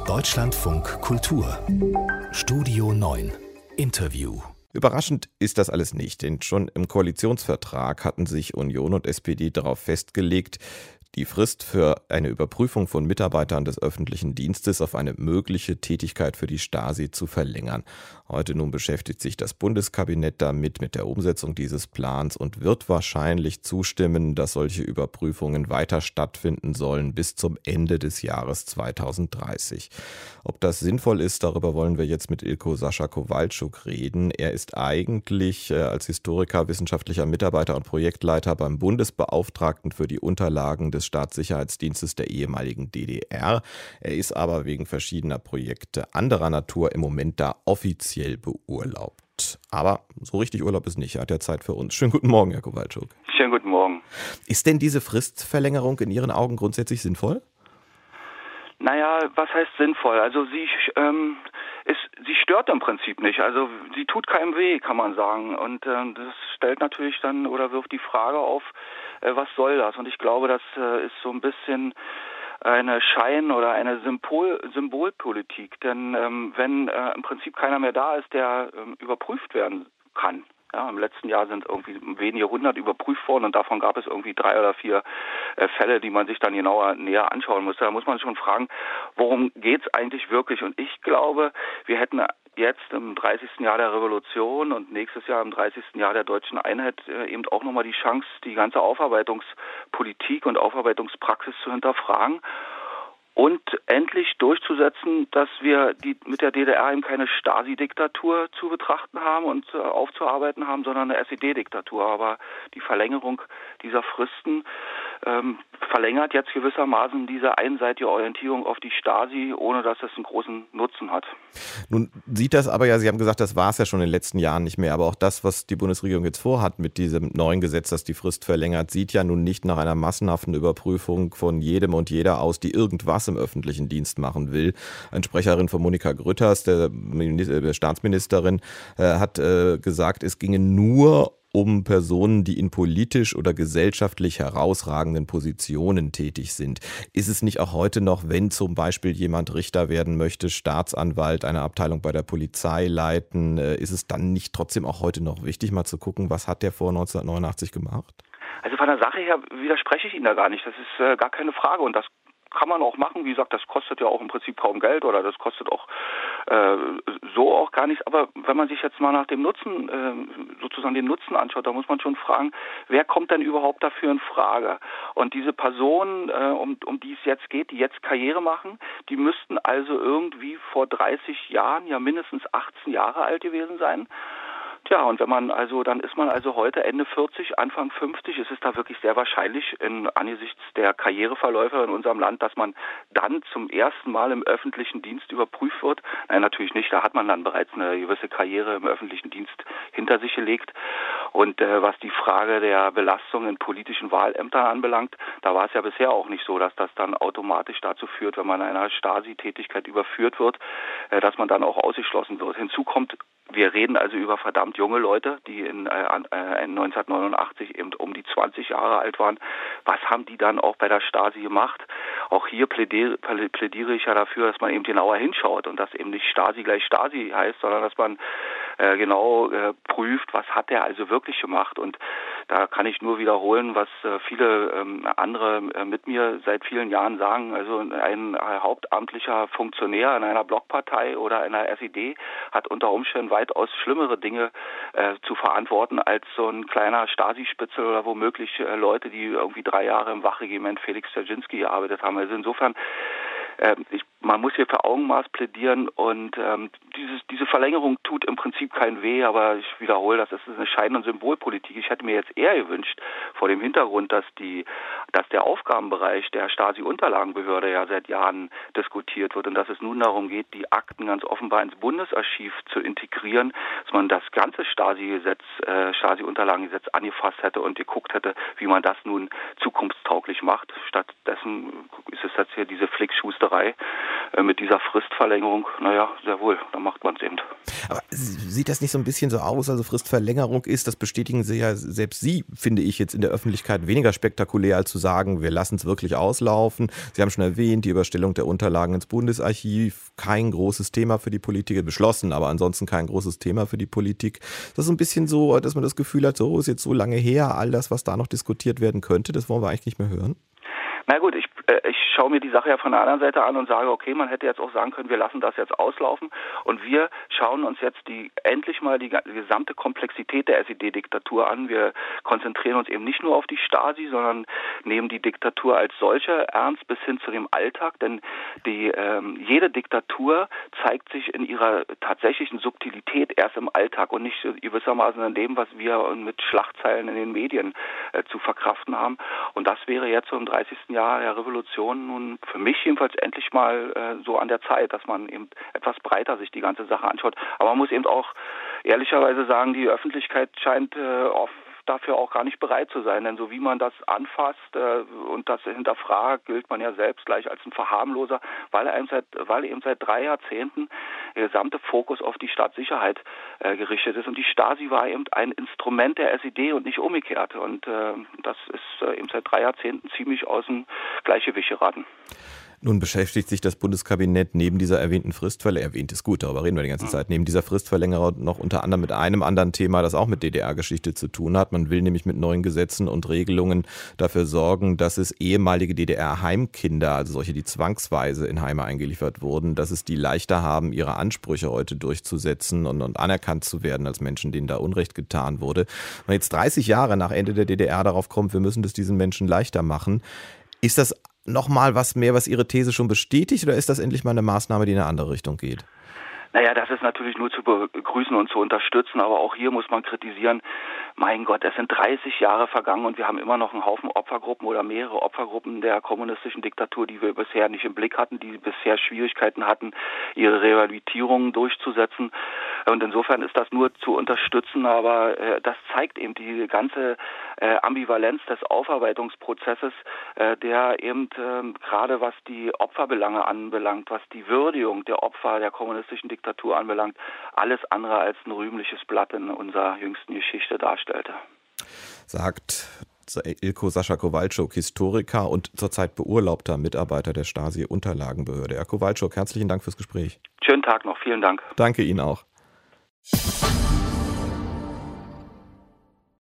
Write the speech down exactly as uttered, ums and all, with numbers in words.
Deutschlandfunk Kultur Studio neun Interview. Überraschend ist das alles nicht, denn schon im Koalitionsvertrag hatten sich Union und S P D darauf festgelegt, die Frist für eine Überprüfung von Mitarbeitern des öffentlichen Dienstes auf eine mögliche Tätigkeit für die Stasi zu verlängern. Heute nun beschäftigt sich das Bundeskabinett damit, mit der Umsetzung dieses Plans und wird wahrscheinlich zustimmen, dass solche Überprüfungen weiter stattfinden sollen bis zum Ende des Jahres zweitausenddreißig. Ob das sinnvoll ist, darüber wollen wir jetzt mit Ilko Sascha Kowalczuk reden. Er ist eigentlich äh, als Historiker, wissenschaftlicher Mitarbeiter und Projektleiter beim Bundesbeauftragten für die Unterlagen des Staatssicherheitsdienstes der ehemaligen D D R. Er ist aber wegen verschiedener Projekte anderer Natur im Moment da offiziell beurlaubt. Aber so richtig Urlaub ist nicht. Er hat ja Zeit für uns. Schönen guten Morgen, Herr Kowalczuk. Schönen guten Morgen. Ist denn diese Fristverlängerung in Ihren Augen grundsätzlich sinnvoll? Naja, was heißt sinnvoll? Also sie, ähm, ist, sie stört im Prinzip nicht. Also sie tut keinem weh, kann man sagen. Und äh, das stellt natürlich dann oder wirft die Frage auf, äh, was soll das? Und ich glaube, das äh, ist so ein bisschen eine Schein- oder eine Symbol Symbolpolitik. Denn ähm, wenn äh, im Prinzip keiner mehr da ist, der ähm, überprüft werden kann. Ja, im letzten Jahr sind irgendwie wenige hundert überprüft worden und davon gab es irgendwie drei oder vier äh, Fälle, die man sich dann genauer näher anschauen musste. Da muss man schon fragen, worum geht's eigentlich wirklich? Und ich glaube, wir hätten jetzt im dreißigsten Jahr der Revolution und nächstes Jahr im dreißigsten Jahr der deutschen Einheit äh, eben auch nochmal die Chance, die ganze Aufarbeitungspolitik und Aufarbeitungspraxis zu hinterfragen und endlich durchzusetzen, dass wir die mit der D D R eben keine Stasi-Diktatur zu betrachten haben und äh, aufzuarbeiten haben, sondern eine S E D-Diktatur. Aber die Verlängerung dieser Fristen ähm, verlängert jetzt gewissermaßen diese einseitige Orientierung auf die Stasi, ohne dass es einen großen Nutzen hat. Nun sieht das aber ja, Sie haben gesagt, das war es ja schon in den letzten Jahren nicht mehr, aber auch das, was die Bundesregierung jetzt vorhat mit diesem neuen Gesetz, das die Frist verlängert, sieht ja nun nicht nach einer massenhaften Überprüfung von jedem und jeder aus, die irgendwas im öffentlichen Dienst machen will. Eine Sprecherin von Monika Grütters, der, der Staatsministerin, äh, hat äh, gesagt, es ginge nur um Personen, die in politisch oder gesellschaftlich herausragenden Positionen tätig sind. Ist es nicht auch heute noch, wenn zum Beispiel jemand Richter werden möchte, Staatsanwalt, eine Abteilung bei der Polizei leiten, äh, ist es dann nicht trotzdem auch heute noch wichtig, mal zu gucken, was hat der vor neunzehnhundertneunundachtzig gemacht? Also von der Sache her widerspreche ich Ihnen da gar nicht. Das ist äh, gar keine Frage und das kann man auch machen. Wie gesagt, das kostet ja auch im Prinzip kaum Geld oder das kostet auch äh, so auch gar nichts. Aber wenn man sich jetzt mal nach dem Nutzen, äh, sozusagen den Nutzen anschaut, da muss man schon fragen, wer kommt denn überhaupt dafür in Frage? Und diese Personen, äh, um, um die es jetzt geht, die jetzt Karriere machen, die müssten also irgendwie vor dreißig Jahren ja mindestens achtzehn Jahre alt gewesen sein. Tja, und wenn man also, dann ist man also heute Ende vierzig, Anfang fünfzig, ist es da wirklich sehr wahrscheinlich in, angesichts der Karriereverläufe in unserem Land, dass man dann zum ersten Mal im öffentlichen Dienst überprüft wird. Nein, natürlich nicht, da hat man dann bereits eine gewisse Karriere im öffentlichen Dienst hinter sich gelegt. Und äh, was die Frage der Belastung in politischen Wahlämtern anbelangt, da war es ja bisher auch nicht so, dass das dann automatisch dazu führt, wenn man einer Stasi-Tätigkeit überführt wird, äh, dass man dann auch ausgeschlossen wird. Hinzu kommt, wir reden also über verdammt junge Leute, die in, äh, in neunzehnhundertneunundachtzig eben um die zwanzig Jahre alt waren. Was haben die dann auch bei der Stasi gemacht? Auch hier plädiere, plädiere ich ja dafür, dass man eben genauer hinschaut und dass eben nicht Stasi gleich Stasi heißt, sondern dass man äh, genau äh, prüft, was hat der also wirklich gemacht. Und da kann ich nur wiederholen, was äh, viele ähm, andere äh, mit mir seit vielen Jahren sagen. Also ein äh, hauptamtlicher Funktionär in einer Blockpartei oder einer S E D hat unter Umständen weitaus schlimmere Dinge äh, zu verantworten als so ein kleiner Stasi-Spitzel oder womöglich äh, Leute, die irgendwie drei Jahre im Wachregiment Felix Dzerzhinsky gearbeitet haben. Also insofern, äh, ich, man muss hier für Augenmaß plädieren und ähm, dieses, diese Verlängerung tut im Prinzip keinen weh, aber ich wiederhole, das ist eine Schein- und Symbolpolitik. Ich hätte mir jetzt eher gewünscht, vor dem Hintergrund, dass die, dass der Aufgabenbereich der Stasi-Unterlagenbehörde ja seit Jahren diskutiert wird und dass es nun darum geht, die Akten ganz offenbar ins Bundesarchiv zu integrieren, dass man das ganze Stasi-Gesetz, äh, Stasi-Unterlagengesetz angefasst hätte und geguckt hätte, wie man das nun zukunftstauglich macht. Stattdessen ist es jetzt hier diese Flickschusterei äh, mit dieser Fristverlängerung, naja, sehr wohl, dann macht man es eben. Aber sieht das nicht so ein bisschen so aus, also Fristverlängerung ist, das bestätigen Sie ja selbst Sie, finde ich, jetzt in der Öffentlichkeit weniger spektakulär, als zu sagen, wir lassen es wirklich auslaufen. Sie haben schon erwähnt, die Überstellung der Unterlagen ins Bundesarchiv, kein großes Thema für die Politiker, beschlossen, aber ansonsten kein großes Thema für die Politik. Das ist so ein bisschen so, dass man das Gefühl hat, so ist jetzt so lange her, all das, was da noch diskutiert werden könnte, das wollen wir eigentlich nicht mehr hören. Na gut, ich, äh, ich schaue mir die Sache ja von der anderen Seite an und sage, okay, man hätte jetzt auch sagen können, wir lassen das jetzt auslaufen und wir schauen uns jetzt die endlich mal die, die gesamte Komplexität der S E D-Diktatur an. Wir konzentrieren uns eben nicht nur auf die Stasi, sondern nehmen die Diktatur als solche ernst bis hin zu dem Alltag, denn die ähm, jede Diktatur zeigt sich in ihrer tatsächlichen Subtilität erst im Alltag und nicht gewissermaßen in dem, was wir mit Schlagzeilen in den Medien äh, zu verkraften haben. Und das wäre jetzt so im dreißigsten Jahr der Revolution nun für mich jedenfalls endlich mal äh, so an der Zeit, dass man eben etwas breiter sich die ganze Sache anschaut. Aber man muss eben auch ehrlicherweise sagen, die Öffentlichkeit scheint äh, oft dafür auch gar nicht bereit zu sein, denn so wie man das anfasst äh, und das hinterfragt, gilt man ja selbst gleich als ein Verharmloser, weil er eben seit, weil eben seit drei Jahrzehnten der gesamte Fokus auf die Staatssicherheit äh, gerichtet ist und die Stasi war eben ein Instrument der S E D und nicht umgekehrt und äh, das ist äh, eben seit drei Jahrzehnten ziemlich aus dem Gleichgewicht geraten. Nun beschäftigt sich das Bundeskabinett neben dieser erwähnten Fristverlängerung, erwähnt ist gut, darüber reden wir die ganze Zeit, neben dieser Fristverlängerung noch unter anderem mit einem anderen Thema, das auch mit D D R-Geschichte zu tun hat. Man will nämlich mit neuen Gesetzen und Regelungen dafür sorgen, dass es ehemalige D D R-Heimkinder, also solche, die zwangsweise in Heime eingeliefert wurden, dass es die leichter haben, ihre Ansprüche heute durchzusetzen und, und anerkannt zu werden als Menschen, denen da Unrecht getan wurde. Wenn man jetzt dreißig Jahre nach Ende der D D R darauf kommt, wir müssen das diesen Menschen leichter machen, ist das nochmal was mehr, was Ihre These schon bestätigt, oder ist das endlich mal eine Maßnahme, die in eine andere Richtung geht? Naja, das ist natürlich nur zu begrüßen und zu unterstützen, aber auch hier muss man kritisieren, mein Gott, es sind dreißig Jahre vergangen und wir haben immer noch einen Haufen Opfergruppen oder mehrere Opfergruppen der kommunistischen Diktatur, die wir bisher nicht im Blick hatten, die bisher Schwierigkeiten hatten, ihre Rehabilitierungen durchzusetzen. Und insofern ist das nur zu unterstützen, aber äh, das zeigt eben die ganze äh, Ambivalenz des Aufarbeitungsprozesses, äh, der eben äh, gerade was die Opferbelange anbelangt, was die Würdigung der Opfer der kommunistischen Diktatur anbelangt, alles andere als ein rühmliches Blatt in unserer jüngsten Geschichte darstellte. Sagt Ilko Sascha Kowalczuk, Historiker und zurzeit beurlaubter Mitarbeiter der Stasi-Unterlagenbehörde. Herr Kowalczuk, herzlichen Dank fürs Gespräch. Schönen Tag noch, vielen Dank. Danke Ihnen auch.